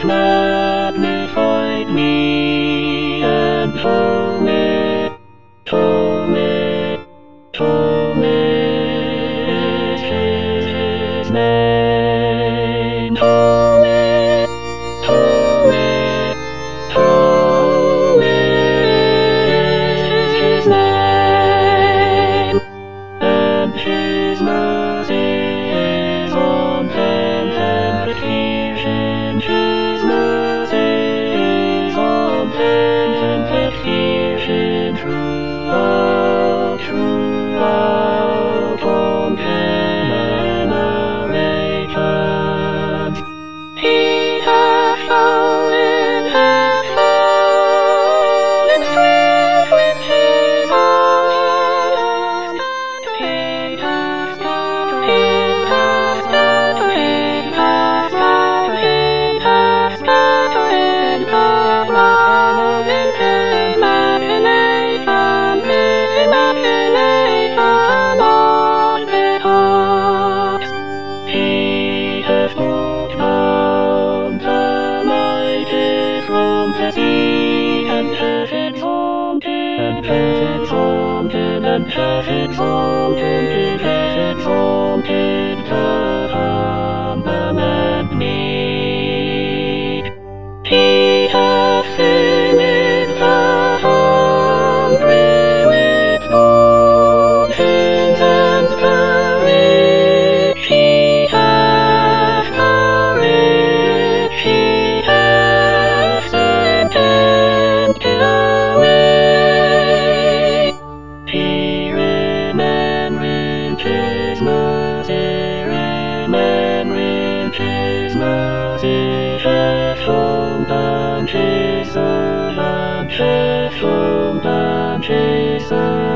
magnified me and told me, told me, told me his name, told me, told me, told me his name, and his mercy is on pent and effusion, his mercy is on pent and effusion throughout, throughout all generations. He hath fallen swift with his own hand. He hath scattered, he hath scattered, he hath scattered, he hath scattered the love in imagination, imagination of the heart. He hath brought down the mighty from the sea, and hath exalted, and hath exalted, and hath exalted, he hath exalted the humble and meek. He hath filled the hungry with good things, and the rich he hath nourished, he hath sent empty away. He remembered his mercy, remembered his mercy, hath shown unto his servant, hath shown unto his servant.